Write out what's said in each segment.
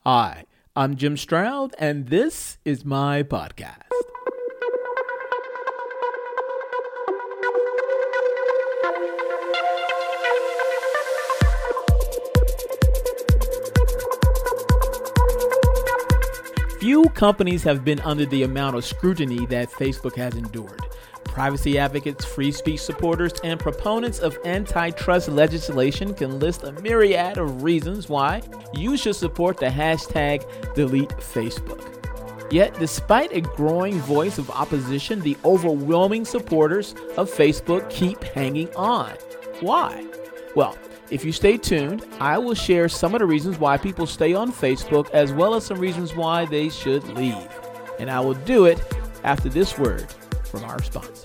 Hi, I'm Jim Stroud, and this is my podcast. Few companies have been under the amount of scrutiny that Facebook has endured. Privacy advocates, free speech supporters, and proponents of antitrust legislation can list a myriad of reasons why you should support the hashtag delete Facebook. Yet, despite a growing voice of opposition, the overwhelming supporters of Facebook keep hanging on. Why? Well, if you stay tuned, I will share some of the reasons why people stay on Facebook, as well as some reasons why they should leave. And I will do it after this word from our sponsor.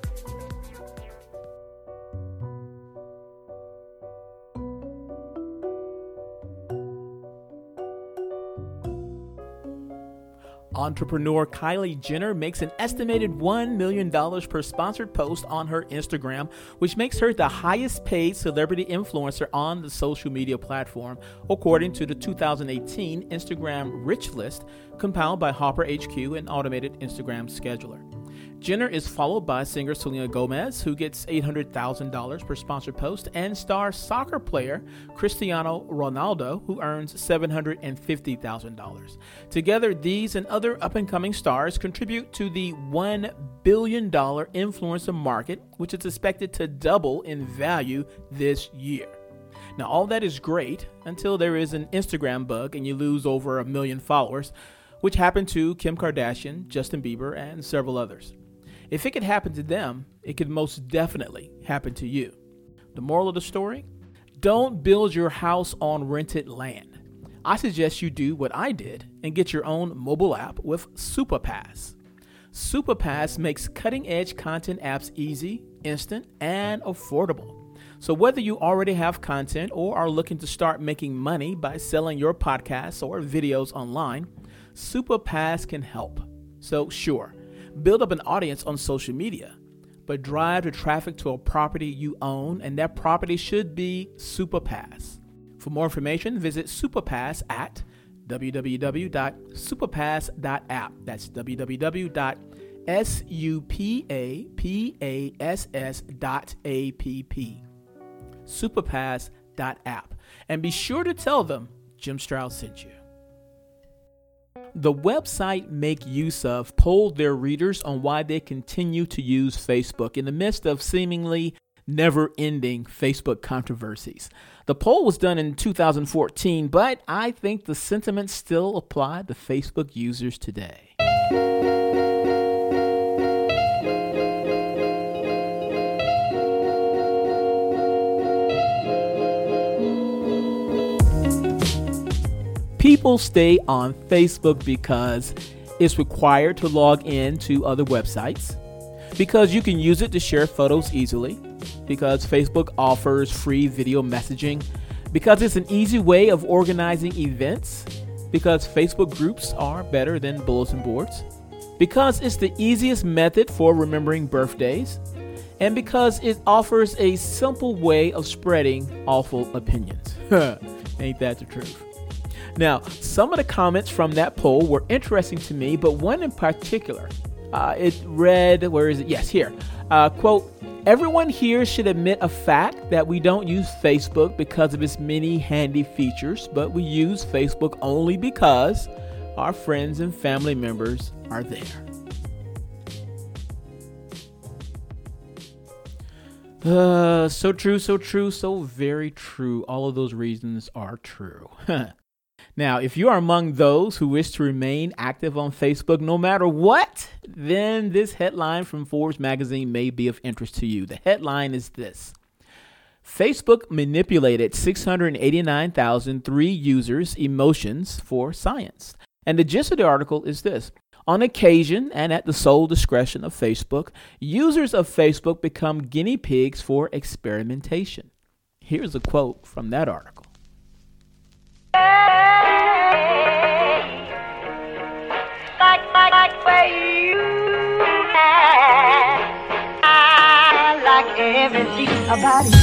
Entrepreneur Kylie Jenner makes an estimated $1 million per sponsored post on her Instagram, which makes her the highest paid celebrity influencer on the social media platform, according to the 2018 Instagram Rich List compiled by Hopper HQ, an automated Instagram scheduler. Jenner is followed by singer Selena Gomez, who gets $800,000 per sponsored post, and star soccer player Cristiano Ronaldo, who earns $750,000. Together, these and other up-and-coming stars contribute to the $1 billion influencer market, which is expected to double in value this year. Now, all that is great until there is an Instagram bug and you lose over 1 million followers, which happened to Kim Kardashian, Justin Bieber, and several others. If it could happen to them, it could most definitely happen to you. The moral of the story? Don't build your house on rented land. I suggest you do what I did and get your own mobile app with Superpass. Superpass makes cutting-edge content apps easy, instant, and affordable. So whether you already have content or are looking to start making money by selling your podcasts or videos online, Superpass can help. So sure, build up an audience on social media, but drive the traffic to a property you own, and that property should be Superpass. For more information, visit Superpass at www.superpass.app. That's www.superpass.app. Superpass.app. And be sure to tell them Jim Stroud sent you. The website Make Use Of polled their readers on why they continue to use Facebook in the midst of seemingly never-ending Facebook controversies. The poll was done in 2014, but I think the sentiments still apply to Facebook users today. People stay on Facebook because it's required to log in to other websites, because you can use it to share photos easily, because Facebook offers free video messaging, because it's an easy way of organizing events, because Facebook groups are better than bulletin boards, because it's the easiest method for remembering birthdays, and because it offers a simple way of spreading awful opinions. Ain't that the truth? Now, some of the comments from that poll were interesting to me, but one in particular, it read, where is it? Yes, here. Quote, everyone here should admit a fact that we don't use Facebook because of its many handy features, but we use Facebook only because our friends and family members are there. So true, so very true. All of those reasons are true. Now, if you are among those who wish to remain active on Facebook no matter what, then this headline from Forbes magazine may be of interest to you. The headline is this: Facebook manipulated 689,003 users' emotions for science. And the gist of the article is this: on occasion and at the sole discretion of Facebook, users of Facebook become guinea pigs for experimentation. Here's a quote from that article. Like where you are. I like everything about you.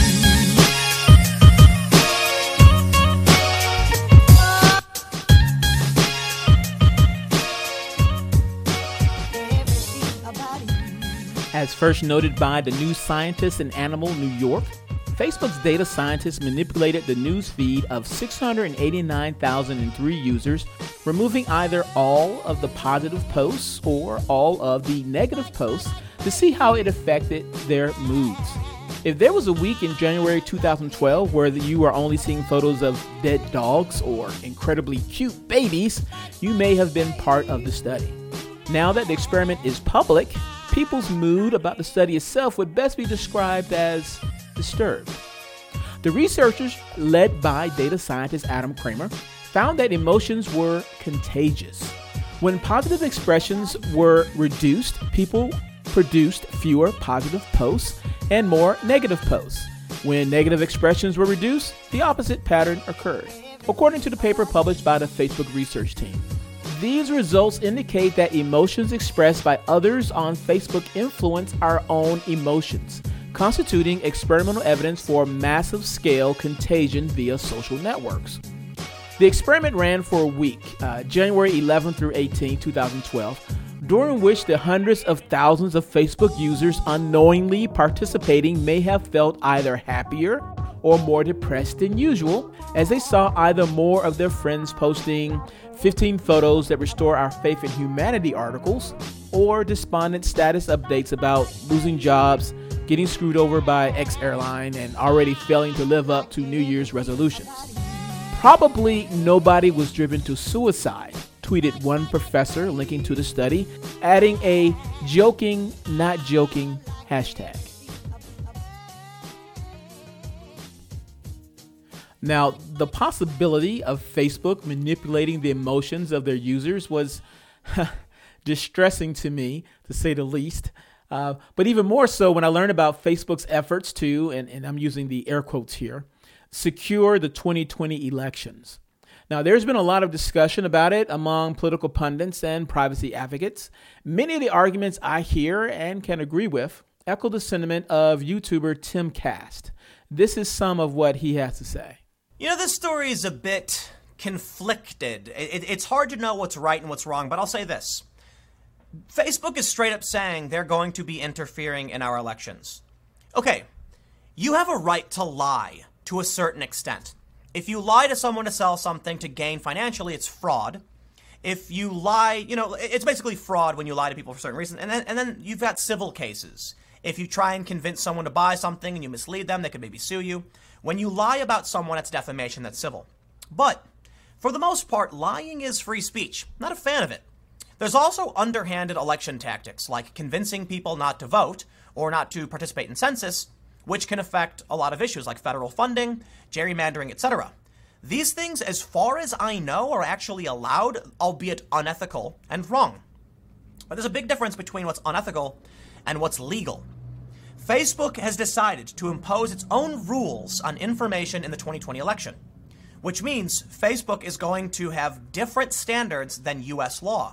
As first noted by the New Scientist in Animal New York, Facebook's data scientists manipulated the news feed of 689,003 users, removing either all of the positive posts or all of the negative posts to see how it affected their moods. If there was a week in January 2012 where you are only seeing photos of dead dogs or incredibly cute babies, you may have been part of the study. Now that the experiment is public, people's mood about the study itself would best be described as disturbed. The researchers, led by data scientist Adam Kramer, found that emotions were contagious. When positive expressions were reduced, people produced fewer positive posts and more negative posts. When negative expressions were reduced, the opposite pattern occurred, according to the paper published by the Facebook research team. These results indicate that emotions expressed by others on Facebook influence our own emotions, constituting experimental evidence for massive scale contagion via social networks. The experiment ran for a week, January 11 through 18, 2012, during which the hundreds of thousands of Facebook users unknowingly participating may have felt either happier or more depressed than usual, as they saw either more of their friends posting 15 photos that restore our faith in humanity articles, or despondent status updates about losing jobs, getting screwed over by X airline, and already failing to live up to New Year's resolutions. Probably nobody was driven to suicide, tweeted one professor linking to the study, adding a joking, not joking hashtag. Now, the possibility of Facebook manipulating the emotions of their users was distressing to me, to say the least. But even more so when I learned about Facebook's efforts to, and I'm using the air quotes here, secure the 2020 elections. Now, there's been a lot of discussion about it among political pundits and privacy advocates. Many of the arguments I hear and can agree with echo the sentiment of YouTuber Tim Cast. This is some of what he has to say. You know, this story is a bit conflicted. It's hard to know what's right and what's wrong, but I'll say this. Facebook is straight up saying they're going to be interfering in our elections. Okay, you have a right to lie to a certain extent. If you lie to someone to sell something to gain financially, it's fraud. If you lie, it's basically fraud when you lie to people for certain reasons. And then you've got civil cases. If you try and convince someone to buy something and you mislead them, they could maybe sue you. When you lie about someone, that's defamation, that's civil. But for the most part, lying is free speech. Not a fan of it. There's also underhanded election tactics, like convincing people not to vote or not to participate in census, which can affect a lot of issues like federal funding, gerrymandering, etc. These things, as far as I know, are actually allowed, albeit unethical and wrong. But there's a big difference between what's unethical and what's legal. Facebook has decided to impose its own rules on information in the 2020 election, which means Facebook is going to have different standards than U.S. law.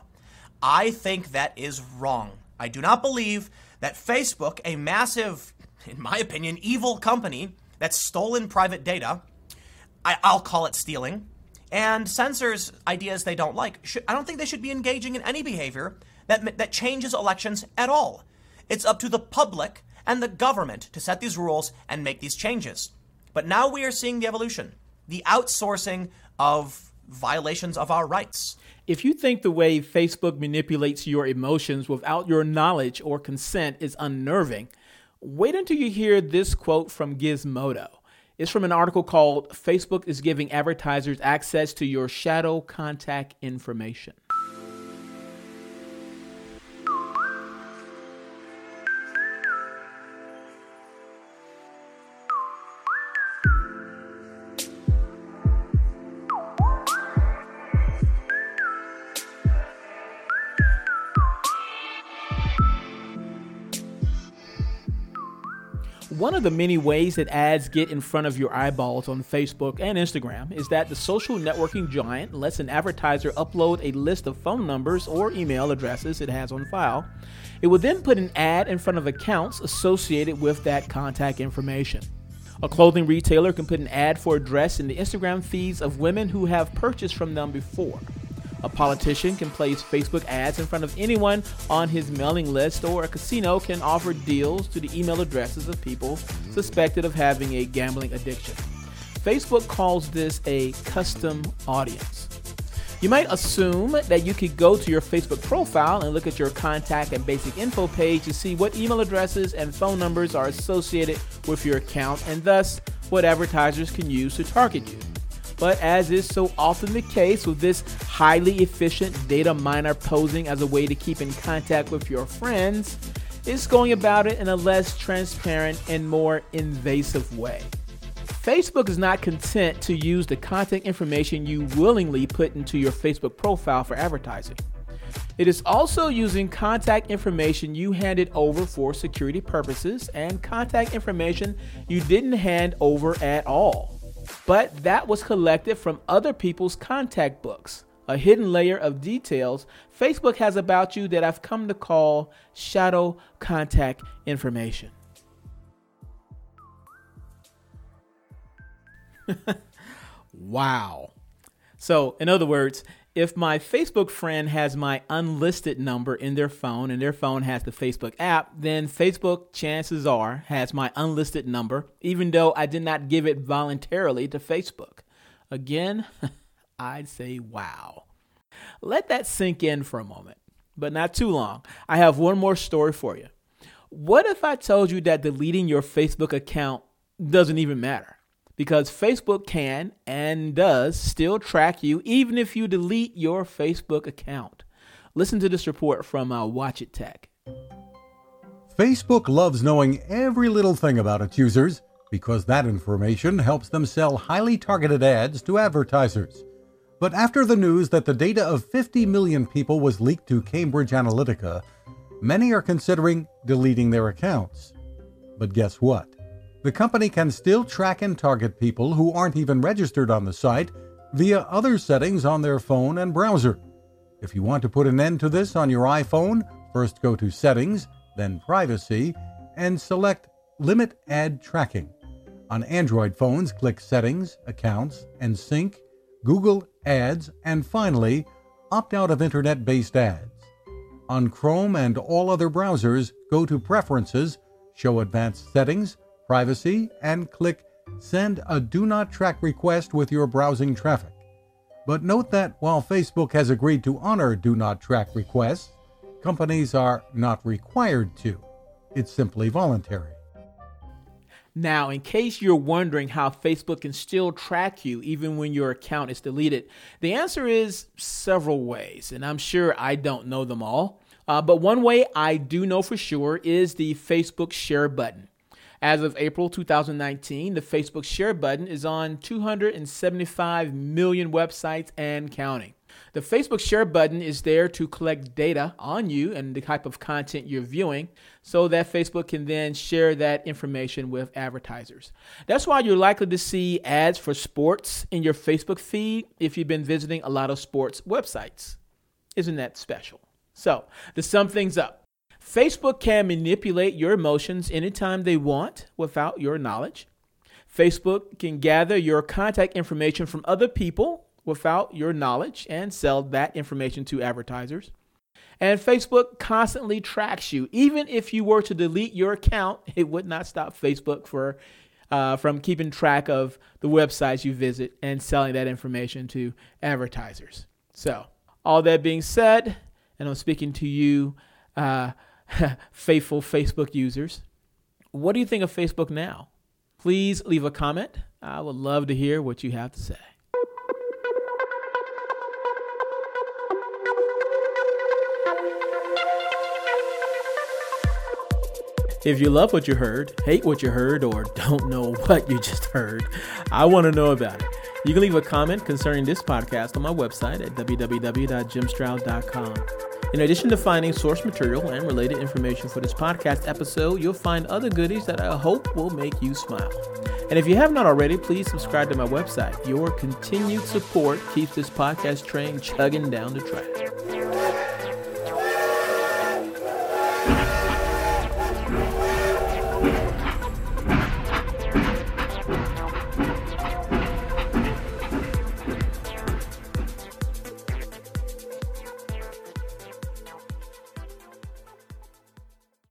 I think that is wrong. I do not believe that Facebook, a massive, in my opinion, evil company that's stolen private data, I'll call it stealing, and censors ideas they don't like. I don't think they should be engaging in any behavior that changes elections at all. It's up to the public and the government to set these rules and make these changes. But now we are seeing the evolution, the outsourcing of violations of our rights. If you think the way Facebook manipulates your emotions without your knowledge or consent is unnerving, wait until you hear this quote from Gizmodo. It's from an article called "Facebook is Giving Advertisers Access to Your Shadow Contact Information." One of the many ways that ads get in front of your eyeballs on Facebook and Instagram is that the social networking giant lets an advertiser upload a list of phone numbers or email addresses it has on file. It will then put an ad in front of accounts associated with that contact information. A clothing retailer can put an ad for a dress in the Instagram feeds of women who have purchased from them before. A politician can place Facebook ads in front of anyone on his mailing list, or a casino can offer deals to the email addresses of people suspected of having a gambling addiction. Facebook calls this a custom audience. You might assume that you could go to your Facebook profile and look at your contact and basic info page to see what email addresses and phone numbers are associated with your account, and thus what advertisers can use to target you. But as is so often the case with this highly efficient data miner posing as a way to keep in contact with your friends, it's going about it in a less transparent and more invasive way. Facebook is not content to use the contact information you willingly put into your Facebook profile for advertising. It is also using contact information you handed over for security purposes and contact information you didn't hand over at all, but that was collected from other people's contact books, a hidden layer of details Facebook has about you that I've come to call shadow contact information. Wow. So, in other words, if my Facebook friend has my unlisted number in their phone and their phone has the Facebook app, then Facebook, chances are, has my unlisted number, even though I did not give it voluntarily to Facebook. Again, I'd say wow. Let that sink in for a moment, but not too long. I have one more story for you. What if I told you that deleting your Facebook account doesn't even matter? Because Facebook can and does still track you even if you delete your Facebook account. Listen to this report from Watch It Tech. Facebook loves knowing every little thing about its users because that information helps them sell highly targeted ads to advertisers. But after the news that the data of 50 million people was leaked to Cambridge Analytica, many are considering deleting their accounts. But guess what? The company can still track and target people who aren't even registered on the site via other settings on their phone and browser. If you want to put an end to this on your iPhone, first go to Settings, then Privacy, and select Limit Ad Tracking. On Android phones, click Settings, Accounts, and Sync, Google Ads, and finally, opt out of internet-based ads. On Chrome and all other browsers, go to Preferences, show Advanced Settings, Privacy, and click Send a Do Not Track request with your browsing traffic. But note that while Facebook has agreed to honor Do Not Track requests, companies are not required to. It's simply voluntary. Now, in case you're wondering how Facebook can still track you even when your account is deleted, the answer is several ways, and I'm sure I don't know them all. But one way I do know for sure is the Facebook Share button. As of April 2019, the Facebook Share button is on 275 million websites and counting. The Facebook Share button is there to collect data on you and the type of content you're viewing so that Facebook can then share that information with advertisers. That's why you're likely to see ads for sports in your Facebook feed if you've been visiting a lot of sports websites. Isn't that special? So, to sum things up, Facebook can manipulate your emotions anytime they want without your knowledge. Facebook can gather your contact information from other people without your knowledge and sell that information to advertisers. And Facebook constantly tracks you. Even if you were to delete your account, it would not stop Facebook from keeping track of the websites you visit and selling that information to advertisers. So, all that being said, and I'm speaking to you, faithful Facebook users, what do you think of Facebook now? Please leave a comment. I would love to hear what you have to say. If you love what you heard, hate what you heard, or don't know what you just heard, I want to know about it. You can leave a comment concerning this podcast on my website at www.jimstroud.com. In addition to finding source material and related information for this podcast episode, you'll find other goodies that I hope will make you smile. And if you have not already, please subscribe to my website. Your continued support keeps this podcast train chugging down the track.